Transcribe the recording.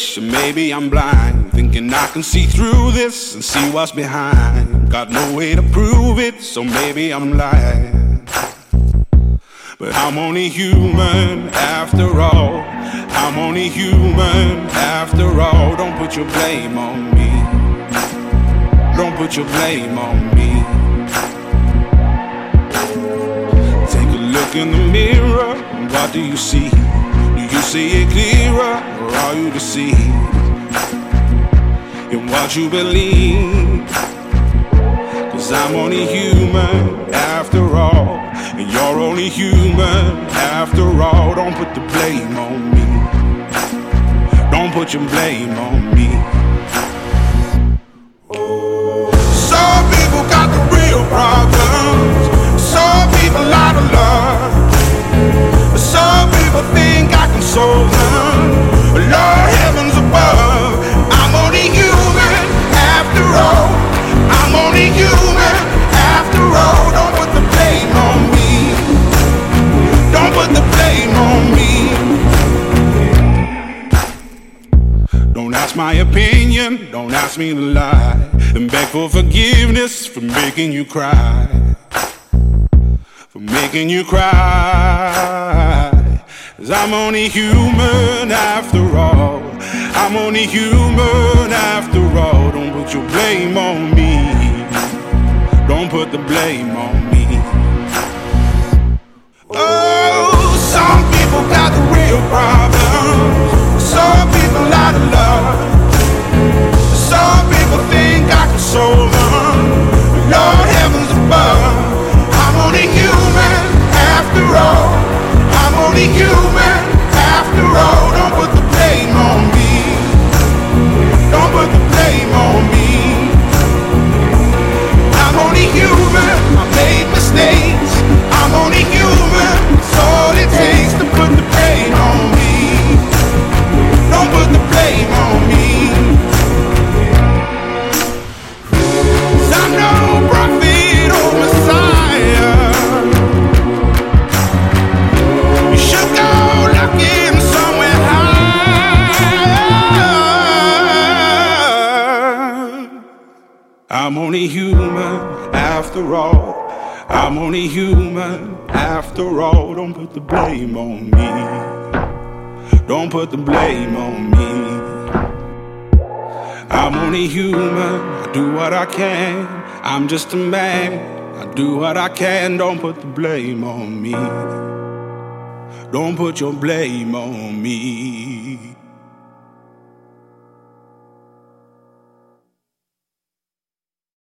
foolish, and maybe I'm blind, thinking I can see through this and see what's behind. Got no way to prove it, so maybe I'm lying. But I'm only human after all. I'm only human after all. Don't put your blame on me. Don't put your blame on me. Take a look in the mirror, what do you see? Do you see it clearer, or are you deceived in what you believe? 'Cause I'm only human after all, and you're only human after all. Don't put the blame on me. Don't put your blame on me. Some people got the real problems. Some people out of love. Some people think I can solve them. Lord heavens above, I'm only human after all. I'm only human after all. Don't put the blame on me. Don't put the blame on me. Don't ask my opinion, don't ask me to lie, and beg for forgiveness for making you cry. For making you cry. 'Cause I'm only human after all. I'm only human after all. Don't put your blame on me. Don't put the blame on me. Oh, some people got the real problems. Some people out of love. Some people think I can solve them. Lord heavens above, I'm only human after all. I'm only human after all. Don't put the blame on me. Don't put the blame on me. I'm only human, I made mistakes. I'm only human, it's all it takes to put the blame on me. Don't put the blame on me. 'Cause I'm no prophet or Messiah. You should go looking somewhere higher. I'm only human after all. I'm only human after all. Don't put the blame on me. Don't put the blame on me. I'm only human, I do what I can. I'm just a man, I do what I can. Don't put the blame on me. Don't put your blame on me.